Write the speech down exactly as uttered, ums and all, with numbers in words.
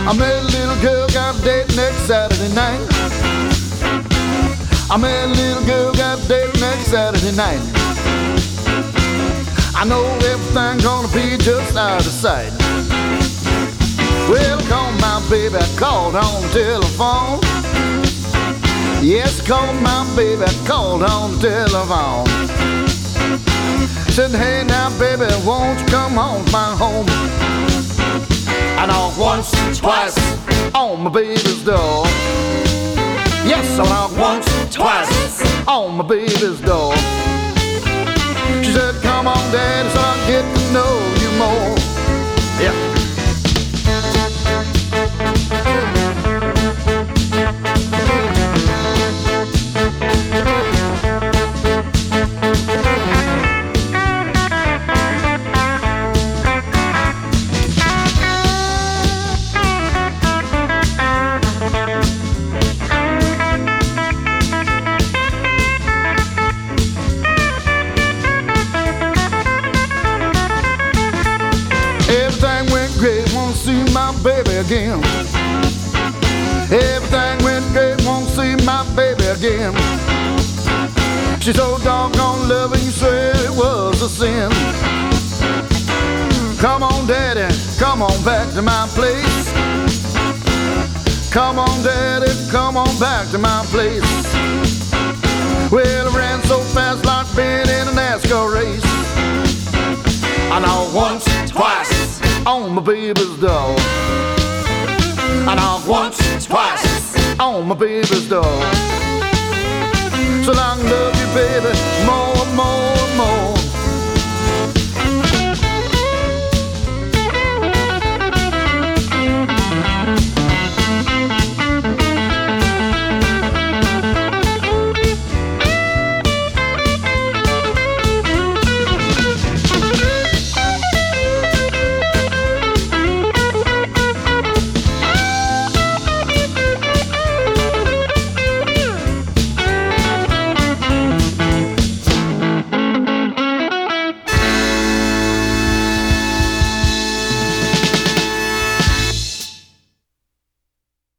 I met a little girl, got a date next Saturday night. I met a little girl, got a date next Saturday night. I know everything's gonna be just out of sight. Well, I called my baby, I called on the telephone. Yes, I called my baby, I called on the telephone. Said, hey now baby, won't you come home to my home? I knocked once, twice on my baby's door. Yes, I knocked once, twice on my baby's door. She said, come on daddy, so I can get to know you more. Yeah. Everything went great, won't see my baby again. Everything went great, won't see my baby again. She's so doggone loving, you swear it was a sin. Come on daddy, come on back to my place. Come on daddy, come on back to my place. Well, I ran so fast like being in a NASCAR race. I knocked once, twice on my baby's door. I knocked once, twice on my baby's door. So long love you baby, more, more, more.